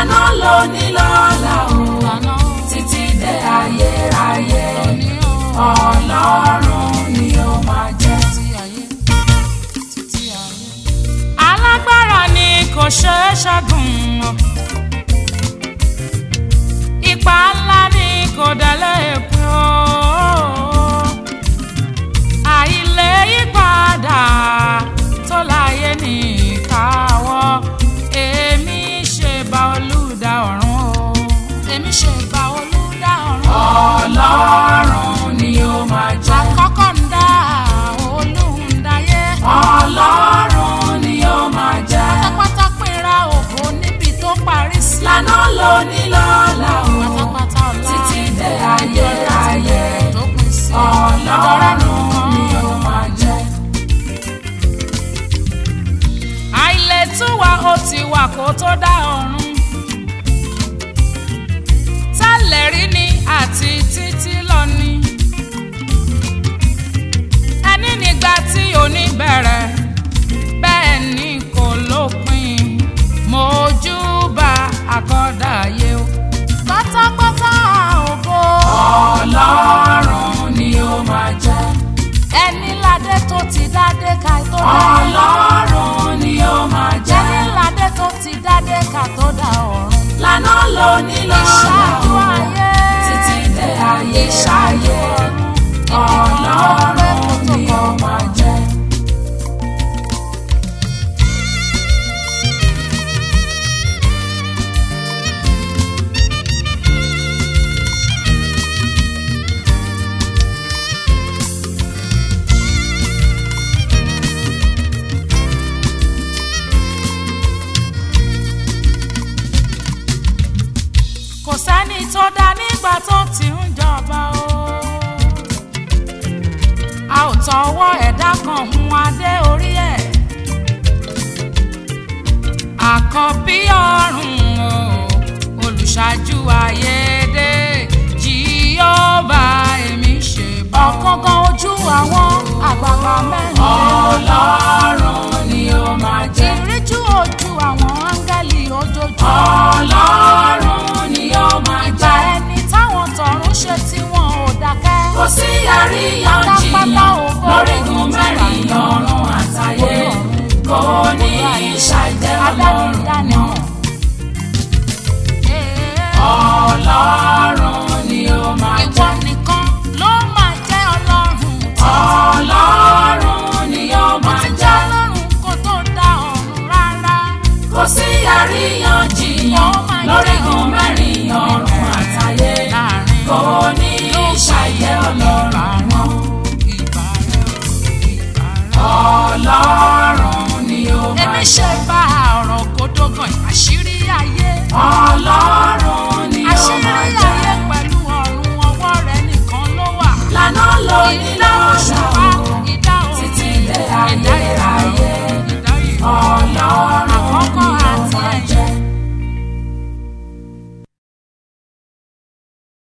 lànà lónìí lọ́la o títí dé ayérayé Ọlọ́run ni ó máa jẹ́. Alágbára ni kò ṣeé ṣẹ́gun, ipa ńlá ni kò délé pín o, àìlè yípadà tó láyé ní ìkáwọ́. Èmi ṣe bá olùdá ọ̀run o, èmi ṣe bá olùdá ọ̀run. Ọlọ́run ni ó máa jẹ́. Àkọ́kọ́ ń dá olùdáyé. Ọlọ́run ni ó máa jẹ́. Pátápátá pínra ògo níbi tó parí sí. Lànà lónìí lọ́la o Pátápátá ọ̀la títí dé ayérayé tó pín sí. Ọlọ́run ni ó máa jẹ́. Àìlétúwà ó ti wà kó tó dá ọ̀run. Tẹ́lẹ̀ rí ni àti títí lọ ni. Ẹni nígbà tí òní bẹ̀rẹ̀ bẹ́ẹ̀ ni kò lópin. Mojúbà àkọ́dàyé o. Pátápátá ògo. Ọlọ́run ni ó máa jẹ́. Ẹni ládé tó ti dádé ká tó dá. Ọlọ́run ni ó máa jẹ́. Ẹni ládé tó ti dádé ká tó dá ọ̀run. Lànà lónìí lọ́la Ìṣáájú o ayé. títí dé ayérayé Ọlọ́run ni ó máa jẹ́. Kò sẹ́ni tó dá nígbà tó ti ń jọba o. A ò tọwọ́ ẹ̀dá kan hun adé orí ẹ̀. Àkọ́bí ọ̀run o, olùṣáájú ayédè, Jèhófà èmi ṣe bá. Ọ̀kánkán ojú àwọn àgbààgbà mẹ́rin. Ọlọ́run